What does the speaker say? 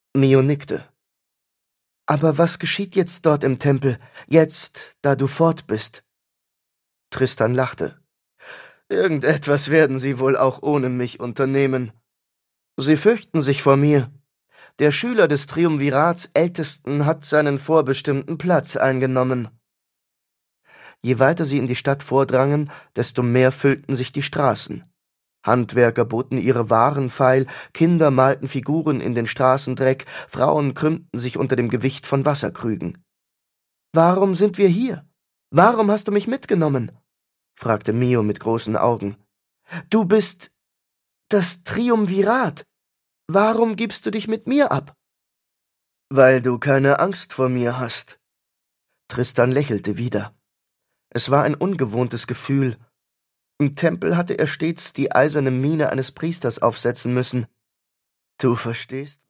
Mio nickte. »Aber was geschieht jetzt dort im Tempel, jetzt, da du fort bist?« Tristan lachte. »Irgendetwas werden sie wohl auch ohne mich unternehmen. Sie fürchten sich vor mir. Der Schüler des Triumvirats Ältesten hat seinen vorbestimmten Platz eingenommen.« Je weiter sie in die Stadt vordrangen, desto mehr füllten sich die Straßen. Handwerker boten ihre Waren feil, Kinder malten Figuren in den Straßendreck, Frauen krümmten sich unter dem Gewicht von Wasserkrügen. »Warum sind wir hier? Warum hast du mich mitgenommen?« fragte Mio mit großen Augen. »Du bist das Triumvirat. Warum gibst du dich mit mir ab?« »Weil du keine Angst vor mir hast.« Tristan lächelte wieder. Es war ein ungewohntes Gefühl. Im Tempel hatte er stets die eiserne Miene eines Priesters aufsetzen müssen. »Du verstehst?«